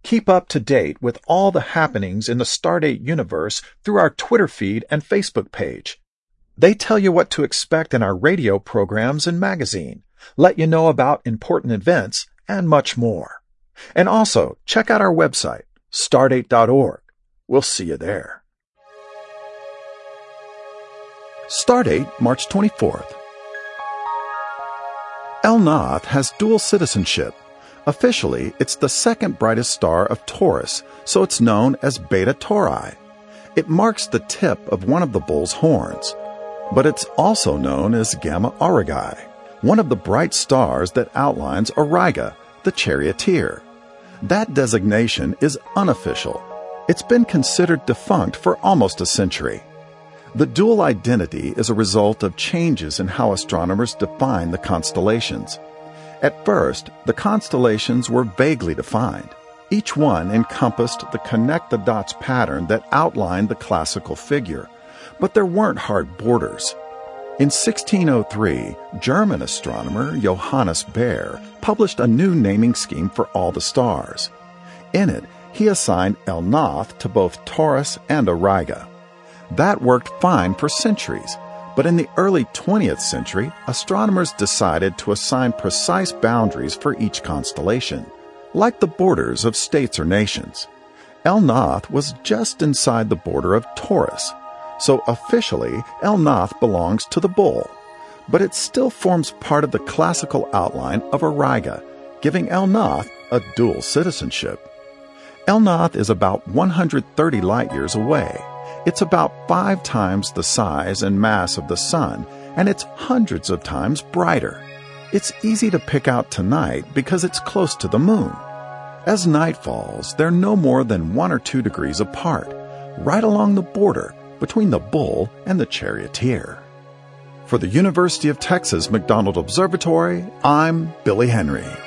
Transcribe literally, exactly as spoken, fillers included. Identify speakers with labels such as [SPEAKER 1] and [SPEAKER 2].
[SPEAKER 1] Keep up to date with all the happenings in the Stardate universe through our Twitter feed and Facebook page. They tell you what to expect in our radio programs and magazine, let you know about important events, and much more. And also, check out our website, stardate dot org. We'll see you there. Stardate, March twenty-fourth. El-Nath has dual citizenship. Officially, it's the second brightest star of Taurus, so it's known as Beta Tauri. It marks the tip of one of the bull's horns. But it's also known as Gamma Aurigae, one of the bright stars that outlines Auriga, the charioteer. That designation is unofficial. It's been considered defunct for almost a century. The dual identity is a result of changes in how astronomers define the constellations. At first, the constellations were vaguely defined. Each one encompassed the connect-the-dots pattern that outlined the classical figure, but there weren't hard borders. In sixteen oh three, German astronomer Johannes Bayer published a new naming scheme for all the stars. In it, he assigned El-Nath to both Taurus and Auriga. That worked fine for centuries. But in the early twentieth century, astronomers decided to assign precise boundaries for each constellation, like the borders of states or nations. El-Nath was just inside the border of Taurus, so officially El-Nath belongs to the bull, but it still forms part of the classical outline of Auriga, giving El-Nath a dual citizenship. El-Nath is about one hundred thirty light-years away. It's about five times the size and mass of the Sun, and it's hundreds of times brighter. It's easy to pick out tonight because it's close to the Moon. As night falls, they're no more than one or two degrees apart, right along the border between the bull and the charioteer. For the University of Texas McDonald Observatory, I'm Billy Henry.